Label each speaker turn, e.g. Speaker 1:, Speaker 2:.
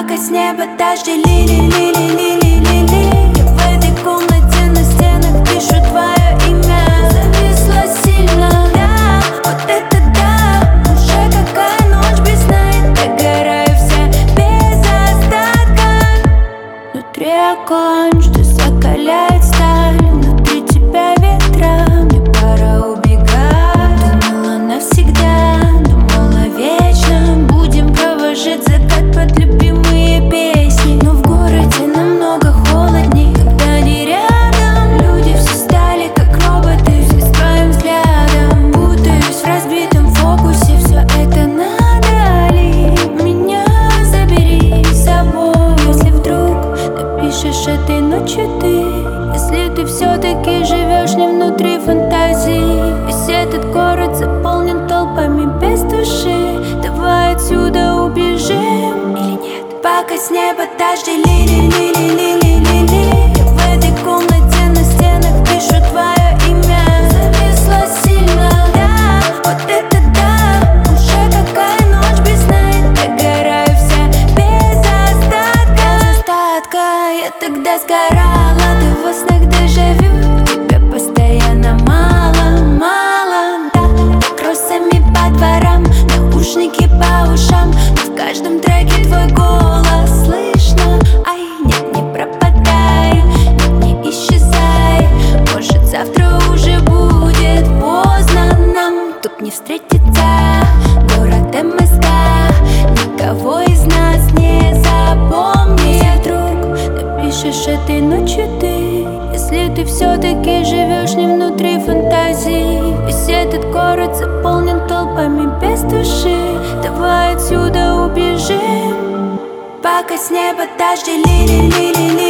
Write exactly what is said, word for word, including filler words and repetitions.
Speaker 1: Пока с неба дожди лили-лили-лили-лили. Я в этой комнате на стенах пишу твое имя. Зависла сильно, да, вот это да. Уже какая ночь без сна, я догораю вся без остатка. Внутри огонь, что закаляет сталь. Внутри тебя ветра, мне пора убегать. Думала навсегда, думала вечно. Будем провожать закат под любимые песни. Но в городе намного холодней, когда не рядом. Люди все стали как роботы, все с твоим взглядом. Путаюсь в разбитом фокусе, все это надо ли? Меня забери с собой. Если вдруг напишешь этой ночью ты, если ты все-таки живешь не внутри фантазии. Весь этот город заполнен толпами без души. Давай отсюда убежим или нет? Пока с неба дожди лили-лили-лили-лили. Я в этой комнате на стенах пишу твое имя. Зависла сильно, да, вот это да. Уже какая ночь без сна, я догораю вся без остатка. Без остатка. Я тогда сгорала, ты во снах дежавю. Тебя постоянно мало, мало, да. Кроссами по дворам, наушники по ушам. Но в каждом треке твой голос слышно. Ай, нет, не пропадай, нет, не исчезай. Может, завтра уже будет поздно нам тут не встретиться. Город МСК, никого из нас не запомнит. Вдруг напишешь этой ночью ты, если ты все-таки живешь не внутри фантазии. Весь этот город заполнен толпами без души. Давай отсюда убежим. Пока с неба дожди лили-лили-лили.